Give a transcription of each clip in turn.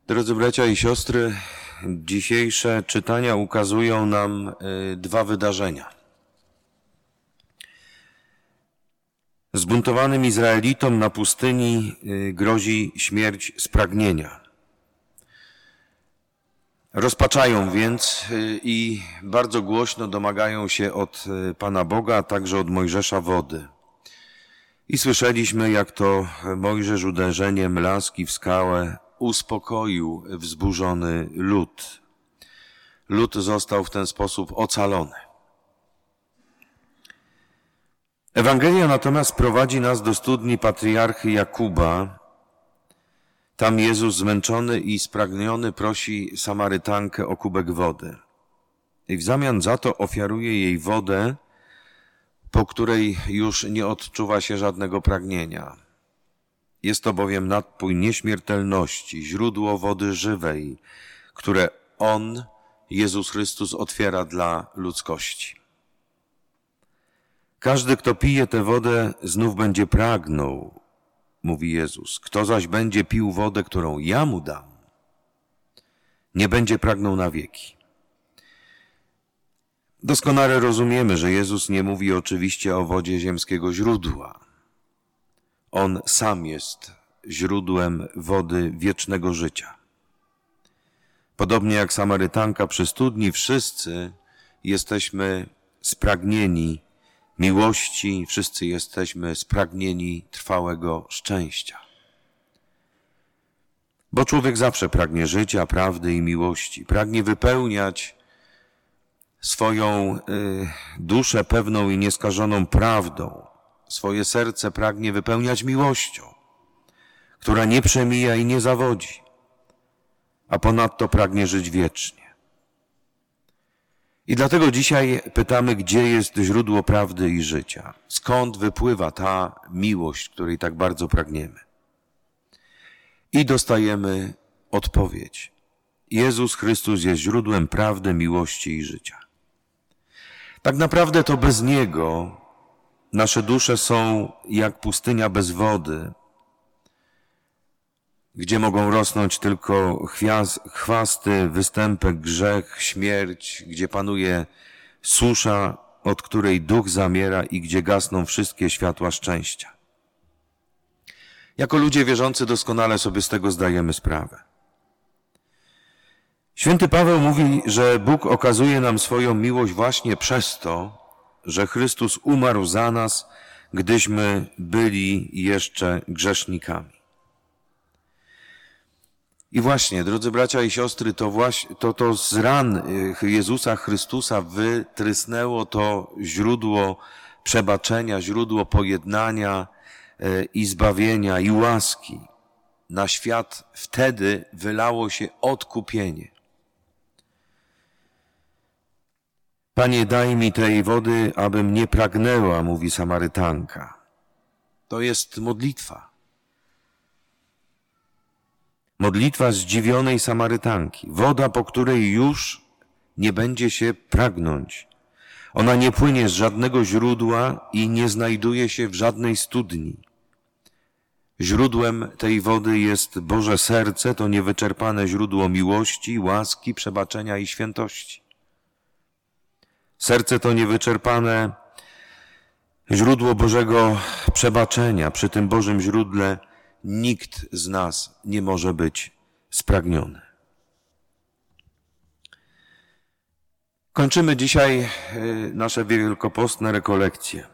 Drodzy bracia i siostry, dzisiejsze czytania ukazują nam dwa wydarzenia. Zbuntowanym Izraelitom na pustyni grozi śmierć z pragnienia. Rozpaczają więc i bardzo głośno domagają się od Pana Boga, a także od Mojżesza wody. I słyszeliśmy, jak to Mojżesz uderzeniem laski w skałę uspokoił wzburzony lud. Lud został w ten sposób ocalony. Ewangelia natomiast prowadzi nas do studni patriarchy Jakuba. Tam Jezus zmęczony i spragniony prosi Samarytankę o kubek wody. I w zamian za to ofiaruje jej wodę, po której już nie odczuwa się żadnego pragnienia. Jest to bowiem napój nieśmiertelności, źródło wody żywej, które On, Jezus Chrystus, otwiera dla ludzkości. Każdy, kto pije tę wodę, znów będzie pragnął, mówi Jezus. Kto zaś będzie pił wodę, którą ja mu dam, nie będzie pragnął na wieki. Doskonale rozumiemy, że Jezus nie mówi oczywiście o wodzie ziemskiego źródła. On sam jest źródłem wody wiecznego życia. Podobnie jak Samarytanka przy studni, wszyscy jesteśmy spragnieni miłości, wszyscy jesteśmy spragnieni trwałego szczęścia. Bo człowiek zawsze pragnie życia, prawdy i miłości. Pragnie wypełniać swoją duszę pewną i nieskażoną prawdą. Swoje serce pragnie wypełniać miłością, która nie przemija i nie zawodzi, a ponadto pragnie żyć wiecznie. I dlatego dzisiaj pytamy, gdzie jest źródło prawdy i życia? Skąd wypływa ta miłość, której tak bardzo pragniemy? I dostajemy odpowiedź. Jezus Chrystus jest źródłem prawdy, miłości i życia. Tak naprawdę to bez Niego nasze dusze są jak pustynia bez wody, gdzie mogą rosnąć tylko chwasty, występek, grzech, śmierć, gdzie panuje susza, od której duch zamiera i gdzie gasną wszystkie światła szczęścia. Jako ludzie wierzący doskonale sobie z tego zdajemy sprawę. Święty Paweł mówi, że Bóg okazuje nam swoją miłość właśnie przez to, że Chrystus umarł za nas, gdyśmy byli jeszcze grzesznikami. I właśnie, drodzy bracia i siostry, to z ran Jezusa Chrystusa wytrysnęło to źródło przebaczenia, źródło pojednania i zbawienia i łaski. Na świat wtedy wylało się odkupienie. Panie, daj mi tej wody, abym nie pragnęła, mówi Samarytanka. To jest modlitwa. Modlitwa zdziwionej Samarytanki. Woda, po której już nie będzie się pragnąć. Ona nie płynie z żadnego źródła i nie znajduje się w żadnej studni. Źródłem tej wody jest Boże serce, to niewyczerpane źródło miłości, łaski, przebaczenia i świętości. Serce to niewyczerpane źródło Bożego przebaczenia. Przy tym Bożym źródle nikt z nas nie może być spragniony. Kończymy dzisiaj nasze wielkopostne rekolekcje.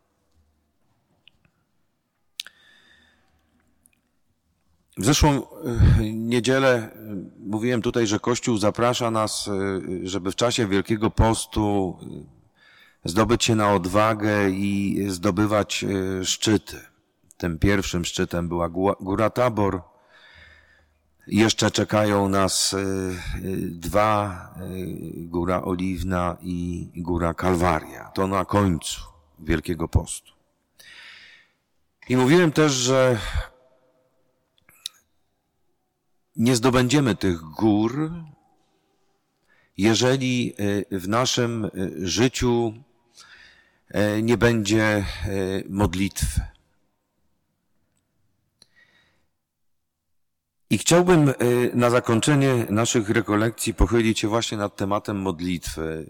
W zeszłą niedzielę mówiłem tutaj, że Kościół zaprasza nas, żeby w czasie Wielkiego Postu zdobyć się na odwagę i zdobywać szczyty. Tym pierwszym szczytem była Góra Tabor. Jeszcze czekają nas dwa, Góra Oliwna i Góra Kalwaria. To na końcu Wielkiego Postu. I mówiłem też, że nie zdobędziemy tych gór, jeżeli w naszym życiu nie będzie modlitwy. I chciałbym na zakończenie naszych rekolekcji pochylić się właśnie nad tematem modlitwy.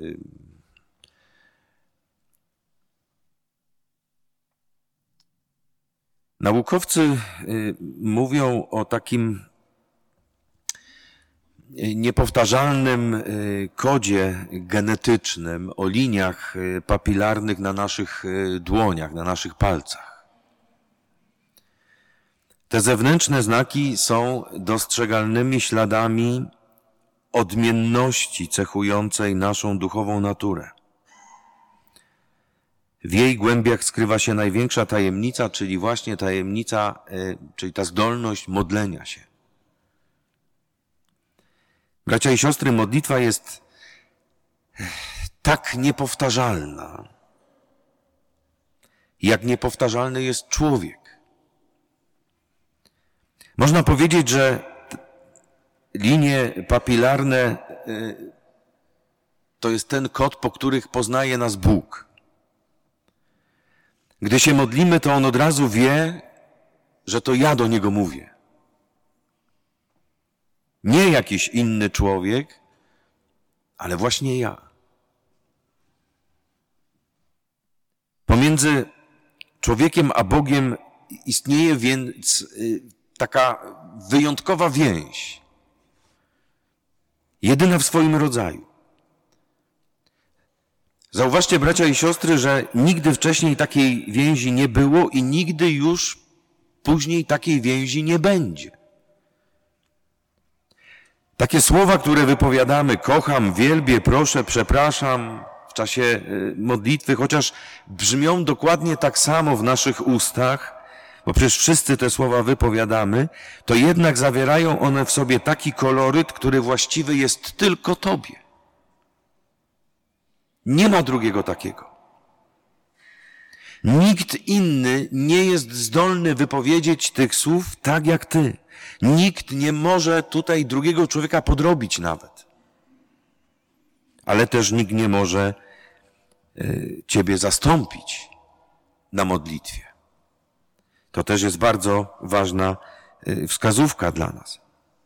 Naukowcy mówią o takim niepowtarzalnym kodzie genetycznym, o liniach papilarnych na naszych dłoniach, na naszych palcach. Te zewnętrzne znaki są dostrzegalnymi śladami odmienności cechującej naszą duchową naturę. W jej głębiach skrywa się największa tajemnica, czyli właśnie tajemnica, czyli ta zdolność modlenia się. Bracia i siostry, modlitwa jest tak niepowtarzalna, jak niepowtarzalny jest człowiek. Można powiedzieć, że linie papilarne to jest ten kod, po których poznaje nas Bóg. Gdy się modlimy, to On od razu wie, że to ja do Niego mówię. Nie jakiś inny człowiek, ale właśnie ja. Pomiędzy człowiekiem a Bogiem istnieje więc taka wyjątkowa więź. Jedyna w swoim rodzaju. Zauważcie, bracia i siostry, że nigdy wcześniej takiej więzi nie było i nigdy już później takiej więzi nie będzie. Takie słowa, które wypowiadamy, kocham, wielbię, proszę, przepraszam w czasie modlitwy, chociaż brzmią dokładnie tak samo w naszych ustach, bo przecież wszyscy te słowa wypowiadamy, to jednak zawierają one w sobie taki koloryt, który właściwy jest tylko Tobie. Nie ma drugiego takiego. Nikt inny nie jest zdolny wypowiedzieć tych słów tak jak Ty. Nikt nie może tutaj drugiego człowieka podrobić nawet. Ale też nikt nie może Ciebie zastąpić na modlitwie. To też jest bardzo ważna wskazówka dla nas.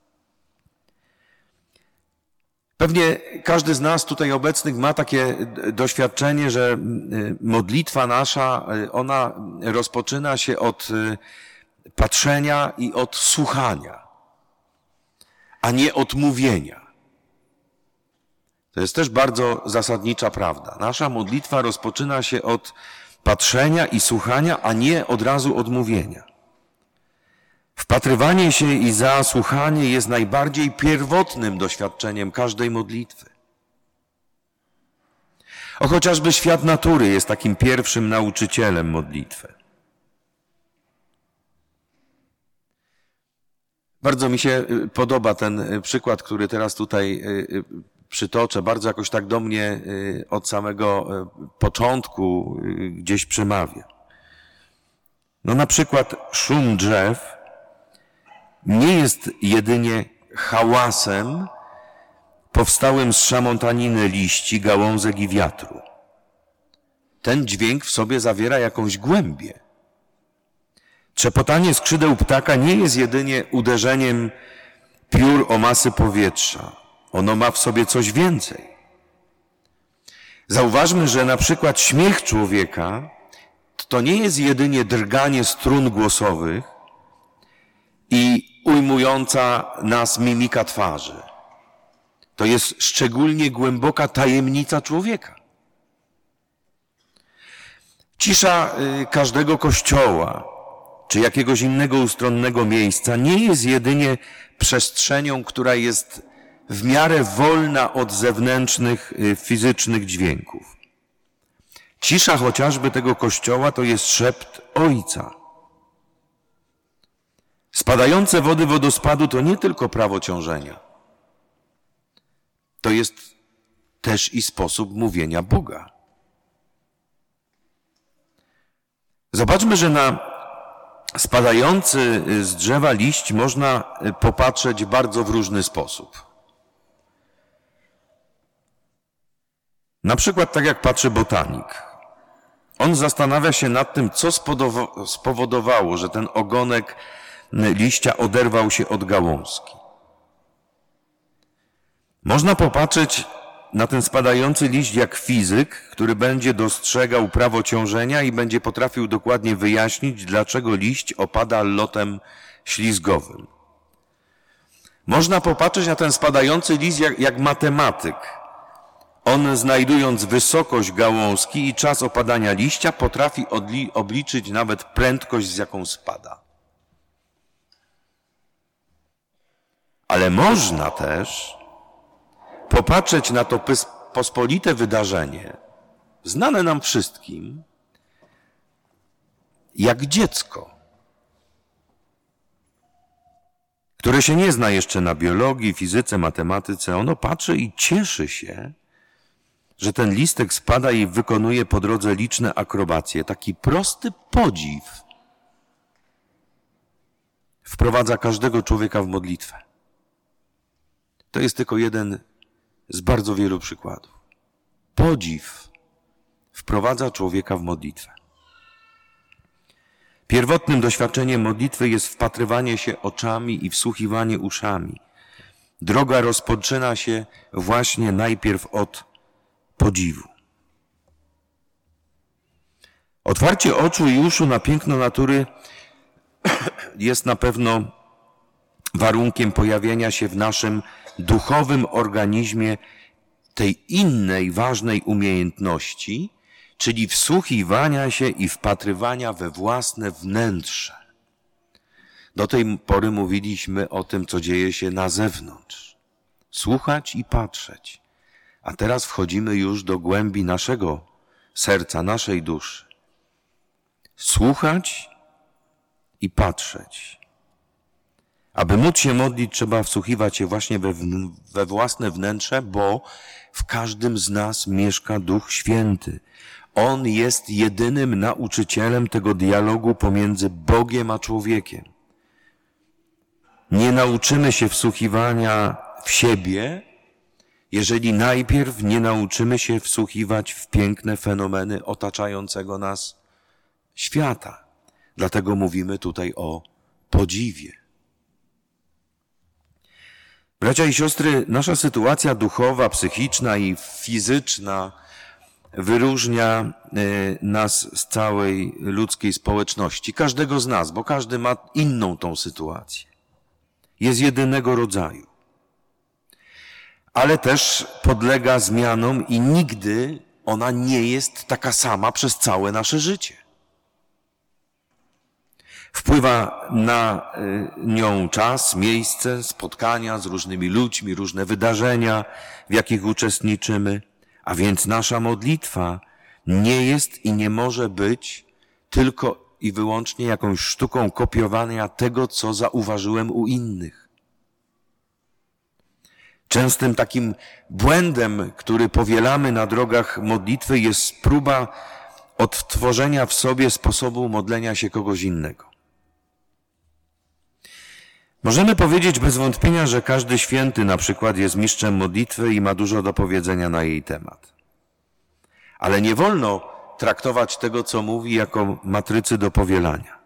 Pewnie każdy z nas tutaj obecnych ma takie doświadczenie, że modlitwa nasza, ona rozpoczyna się od patrzenia i od słuchania, a nie od mówienia. To jest też bardzo zasadnicza prawda. Nasza modlitwa rozpoczyna się od patrzenia i słuchania, a nie od razu od mówienia. Wpatrywanie się i zasłuchanie jest najbardziej pierwotnym doświadczeniem każdej modlitwy. O, chociażby świat natury jest takim pierwszym nauczycielem modlitwy. Bardzo mi się podoba ten przykład, który teraz tutaj przytoczę. Bardzo jakoś tak do mnie od samego początku gdzieś przemawia. No na przykład szum drzew nie jest jedynie hałasem powstałym z szamotaniny liści, gałązek i wiatru. Ten dźwięk w sobie zawiera jakąś głębię. Trzepotanie skrzydeł ptaka nie jest jedynie uderzeniem piór o masy powietrza. Ono ma w sobie coś więcej. Zauważmy, że na przykład śmiech człowieka to nie jest jedynie drganie strun głosowych i ujmująca nas mimika twarzy. To jest szczególnie głęboka tajemnica człowieka. Cisza każdego kościoła czy jakiegoś innego ustronnego miejsca nie jest jedynie przestrzenią, która jest w miarę wolna od zewnętrznych, fizycznych dźwięków. Cisza chociażby tego kościoła to jest szept Ojca. Spadające wody wodospadu to nie tylko prawo ciążenia. To jest też i sposób mówienia Boga. Zobaczmy, że na spadający z drzewa liść można popatrzeć bardzo w różny sposób. Na przykład tak jak patrzy botanik. On zastanawia się nad tym, co spowodowało, że ten ogonek liścia oderwał się od gałązki. Można popatrzeć na ten spadający liść jak fizyk, który będzie dostrzegał prawo ciążenia i będzie potrafił dokładnie wyjaśnić, dlaczego liść opada lotem ślizgowym. Można popatrzeć na ten spadający liść jak matematyk. On, znajdując wysokość gałązki i czas opadania liścia, potrafi obliczyć nawet prędkość, z jaką spada. Ale można też popatrzeć na to pospolite wydarzenie, znane nam wszystkim, jak dziecko, które się nie zna jeszcze na biologii, fizyce, matematyce. Ono patrzy i cieszy się, że ten listek spada i wykonuje po drodze liczne akrobacje. Taki prosty podziw wprowadza każdego człowieka w modlitwę. To jest tylko jeden z bardzo wielu przykładów. Podziw wprowadza człowieka w modlitwę. Pierwotnym doświadczeniem modlitwy jest wpatrywanie się oczami i wsłuchiwanie uszami. Droga rozpoczyna się właśnie najpierw od podziwu. Otwarcie oczu i uszu na piękno natury jest na pewno warunkiem pojawienia się w naszym duchowym organizmie tej innej ważnej umiejętności, czyli wsłuchiwania się i wpatrywania we własne wnętrze. Do tej pory mówiliśmy o tym, co dzieje się na zewnątrz. Słuchać i patrzeć. A teraz wchodzimy już do głębi naszego serca, naszej duszy. Słuchać i patrzeć. Aby móc się modlić, trzeba wsłuchiwać się właśnie we własne wnętrze, bo w każdym z nas mieszka Duch Święty. On jest jedynym nauczycielem tego dialogu pomiędzy Bogiem a człowiekiem. Nie nauczymy się wsłuchiwania w siebie, jeżeli najpierw nie nauczymy się wsłuchiwać w piękne fenomeny otaczającego nas świata. Dlatego mówimy tutaj o podziwie. Bracia i siostry, nasza sytuacja duchowa, psychiczna i fizyczna wyróżnia nas z całej ludzkiej społeczności, każdego z nas, bo każdy ma inną tą sytuację. Jest jedynego rodzaju. Ale też podlega zmianom i nigdy ona nie jest taka sama przez całe nasze życie. Wpływa na nią czas, miejsce, spotkania z różnymi ludźmi, różne wydarzenia, w jakich uczestniczymy. A więc nasza modlitwa nie jest i nie może być tylko i wyłącznie jakąś sztuką kopiowania tego, co zauważyłem u innych. Częstym takim błędem, który powielamy na drogach modlitwy, jest próba odtworzenia w sobie sposobu modlenia się kogoś innego. Możemy powiedzieć bez wątpienia, że każdy święty na przykład jest mistrzem modlitwy i ma dużo do powiedzenia na jej temat. Ale nie wolno traktować tego, co mówi, jako matrycy do powielania.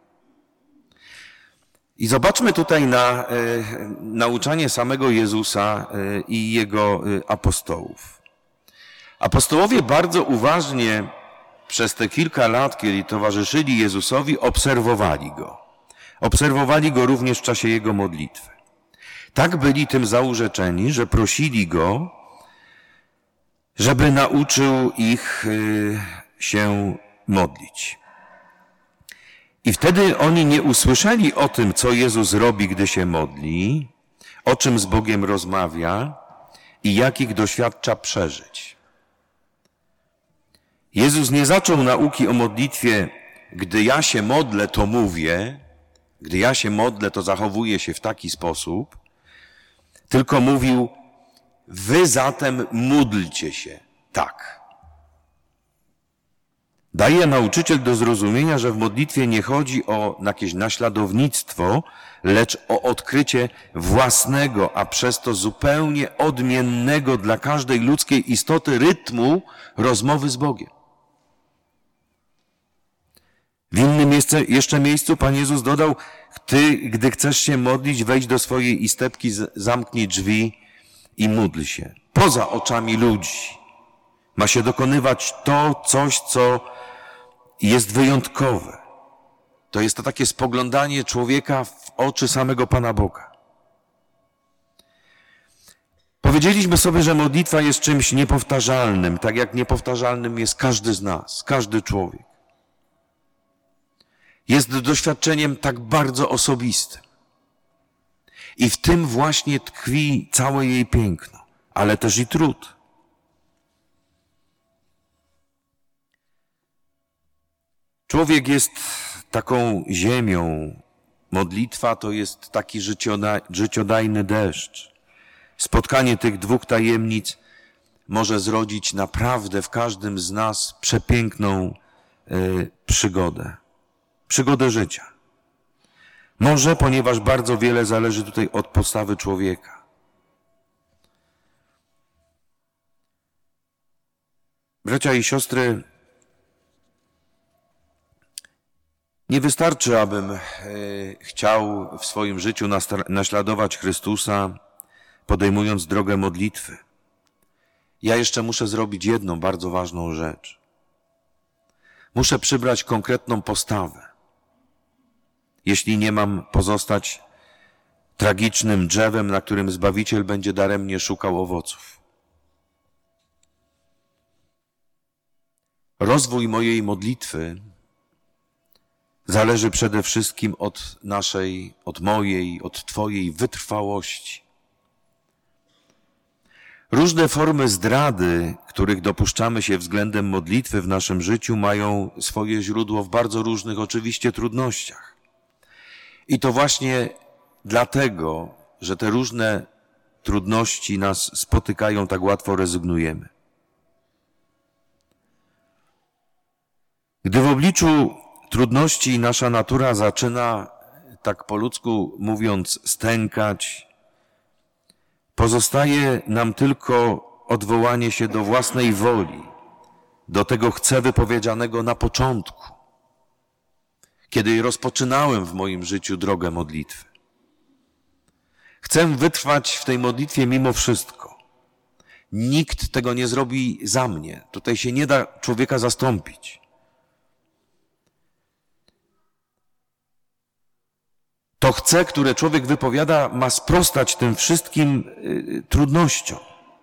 I zobaczmy tutaj na nauczanie samego Jezusa i Jego apostołów. Apostołowie bardzo uważnie przez te kilka lat, kiedy towarzyszyli Jezusowi, obserwowali Go. Obserwowali Go również w czasie Jego modlitwy. Tak byli tym zaurzeczeni, że prosili Go, żeby nauczył ich się modlić. I wtedy oni nie usłyszeli o tym, co Jezus robi, gdy się modli, o czym z Bogiem rozmawia i jakich doświadcza przeżyć. Jezus nie zaczął nauki o modlitwie, gdy ja się modlę, to mówię, gdy ja się modlę, to zachowuję się w taki sposób, tylko mówił, wy zatem módlcie się tak. Daje nauczyciel do zrozumienia, że w modlitwie nie chodzi o jakieś naśladownictwo, lecz o odkrycie własnego, a przez to zupełnie odmiennego dla każdej ludzkiej istoty rytmu rozmowy z Bogiem. W innym jeszcze miejscu Pan Jezus dodał, ty, gdy chcesz się modlić, wejdź do swojej istebki, zamknij drzwi i módl się. Poza oczami ludzi ma się dokonywać coś, co jest wyjątkowe. To jest to takie spoglądanie człowieka w oczy samego Pana Boga. Powiedzieliśmy sobie, że modlitwa jest czymś niepowtarzalnym, tak jak niepowtarzalnym jest każdy z nas, każdy człowiek. Jest doświadczeniem tak bardzo osobistym. I w tym właśnie tkwi całe jej piękno, ale też i trud. Człowiek jest taką ziemią. Modlitwa to jest taki życiodajny deszcz. Spotkanie tych dwóch tajemnic może zrodzić naprawdę w każdym z nas przepiękną przygodę. Przygodę życia. Może, ponieważ bardzo wiele zależy tutaj od postawy człowieka. Bracia i siostry, nie wystarczy, abym chciał w swoim życiu naśladować Chrystusa, podejmując drogę modlitwy. Ja jeszcze muszę zrobić jedną bardzo ważną rzecz. Muszę przybrać konkretną postawę. Jeśli nie mam pozostać tragicznym drzewem, na którym Zbawiciel będzie daremnie szukał owoców. Rozwój mojej modlitwy zależy przede wszystkim od naszej, od mojej, od Twojej wytrwałości. Różne formy zdrady, których dopuszczamy się względem modlitwy w naszym życiu, mają swoje źródło w bardzo różnych oczywiście trudnościach. I to właśnie dlatego, że te różne trudności nas spotykają, tak łatwo rezygnujemy. Gdy w obliczu trudności nasza natura zaczyna, tak po ludzku mówiąc, stękać, pozostaje nam tylko odwołanie się do własnej woli, do tego chcę wypowiedzianego na początku, kiedy rozpoczynałem w moim życiu drogę modlitwy. Chcę wytrwać w tej modlitwie mimo wszystko. Nikt tego nie zrobi za mnie. Tutaj się nie da człowieka zastąpić. To chcę, które człowiek wypowiada, ma sprostać tym wszystkim trudnościom.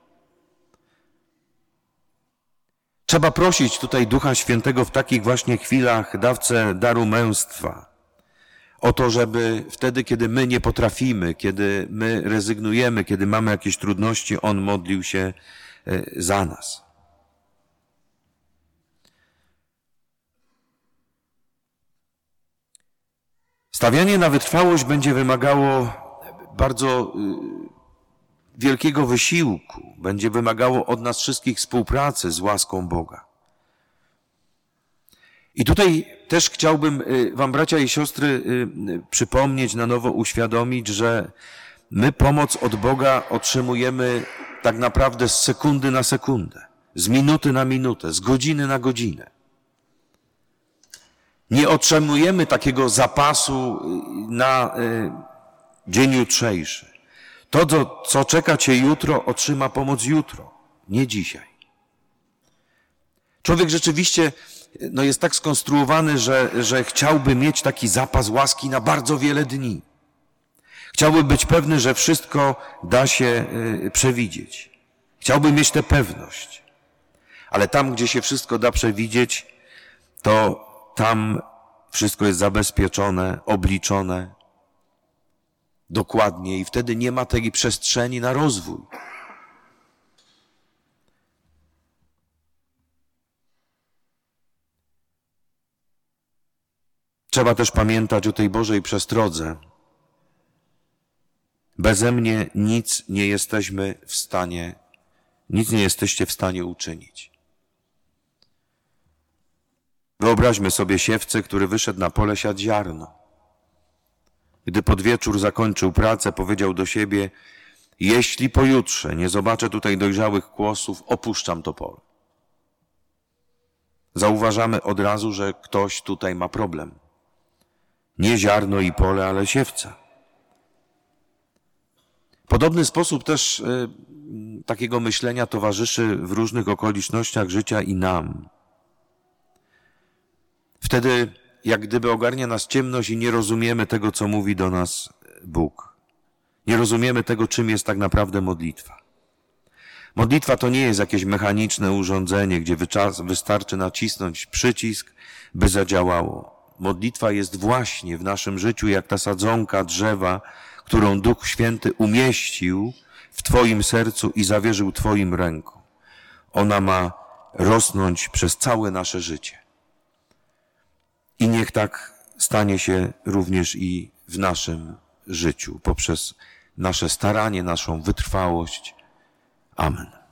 Trzeba prosić tutaj Ducha Świętego w takich właśnie chwilach, dawcę daru męstwa, o to, żeby wtedy, kiedy my nie potrafimy, kiedy my rezygnujemy, kiedy mamy jakieś trudności, On modlił się za nas. Stawianie na wytrwałość będzie wymagało bardzo wielkiego wysiłku, będzie wymagało od nas wszystkich współpracy z łaską Boga. I tutaj też chciałbym wam, bracia i siostry, przypomnieć, na nowo uświadomić, że my pomoc od Boga otrzymujemy tak naprawdę z sekundy na sekundę, z minuty na minutę, z godziny na godzinę. Nie otrzymujemy takiego zapasu na dzień jutrzejszy. To, co czeka cię jutro, otrzyma pomoc jutro, nie dzisiaj. Człowiek rzeczywiście jest tak skonstruowany, że chciałby mieć taki zapas łaski na bardzo wiele dni. Chciałby być pewny, że wszystko da się przewidzieć. Chciałby mieć tę pewność. Ale tam, gdzie się wszystko da przewidzieć, to tam wszystko jest zabezpieczone, obliczone dokładnie i wtedy nie ma tej przestrzeni na rozwój. Trzeba też pamiętać o tej Bożej przestrodze. Beze mnie nic nie jesteście w stanie uczynić. Wyobraźmy sobie siewcę, który wyszedł na pole siać ziarno. Gdy pod wieczór zakończył pracę, powiedział do siebie: jeśli pojutrze nie zobaczę tutaj dojrzałych kłosów, opuszczam to pole. zauważamy od razu, że ktoś tutaj ma problem. Nie ziarno i pole, ale siewca. Podobny sposób też takiego myślenia towarzyszy w różnych okolicznościach życia i nam. Wtedy jak gdyby ogarnia nas ciemność i nie rozumiemy tego, co mówi do nas Bóg. Nie rozumiemy tego, czym jest tak naprawdę modlitwa. Modlitwa to nie jest jakieś mechaniczne urządzenie, gdzie wystarczy nacisnąć przycisk, by zadziałało. Modlitwa jest właśnie w naszym życiu jak ta sadzonka drzewa, którą Duch Święty umieścił w Twoim sercu i zawierzył Twoim rękom. Ona ma rosnąć przez całe nasze życie. I niech tak stanie się również i w naszym życiu, poprzez nasze staranie, naszą wytrwałość. Amen.